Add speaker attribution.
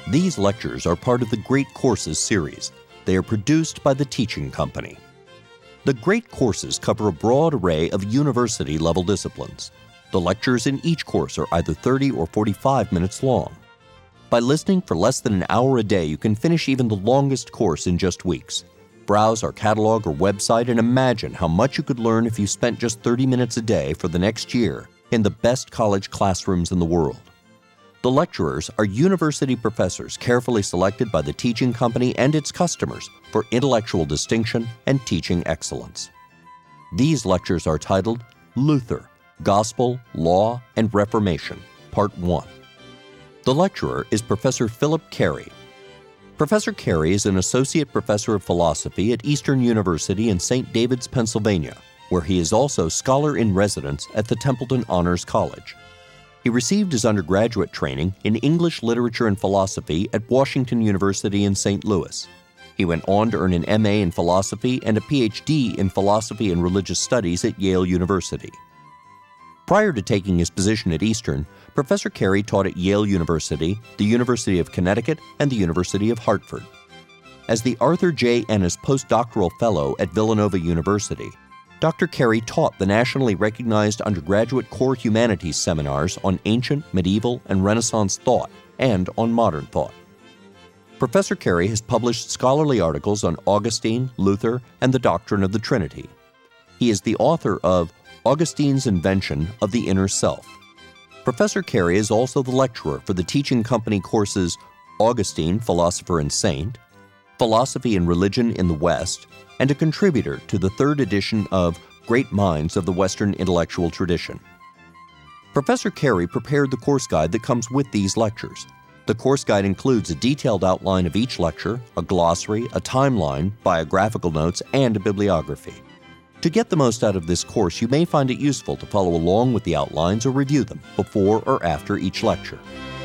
Speaker 1: These lectures are part of the Great Courses series. They are produced by the Teaching Company. The Great Courses cover a broad array of university-level disciplines. The lectures in each course are either 30 or 45 minutes long. By listening for less than an hour a day, you can finish even the longest course in just weeks. Browse our catalog or website and imagine how much you could learn if you spent just 30 minutes a day for the next year in the best college classrooms in the world. The lecturers are university professors carefully selected by the Teaching Company and its customers for intellectual distinction and teaching excellence. These lectures are titled Luther, Gospel, Law, and Reformation, Part 1. The lecturer is Professor Philip Carey. Professor Carey is an associate professor of philosophy at Eastern University in St. David's, Pennsylvania, where he is also scholar in residence at the Templeton Honors College. He received his undergraduate training in English literature and philosophy at Washington University in St. Louis. He went on to earn an MA in philosophy and a PhD in philosophy and religious studies at Yale University. Prior to taking his position at Eastern, Professor Carey taught at Yale University, the University of Connecticut, and the University of Hartford. As the Arthur J. Ennis Postdoctoral Fellow at Villanova University, Dr. Carey taught the nationally recognized undergraduate core humanities seminars on ancient, medieval, and Renaissance thought and on modern thought. Professor Carey has published scholarly articles on Augustine, Luther, and the doctrine of the Trinity. He is the author of Augustine's Invention of the Inner Self. Professor Carey is also the lecturer for the Teaching Company courses Augustine, Philosopher and Saint, Philosophy and Religion in the West, and a contributor to the third edition of Great Minds of the Western Intellectual Tradition. Professor Carey prepared the course guide that comes with these lectures. The course guide includes a detailed outline of each lecture, a glossary, a timeline, biographical notes, and a bibliography. To get the most out of this course, you may find it useful to follow along with the outlines or review them before or after each lecture.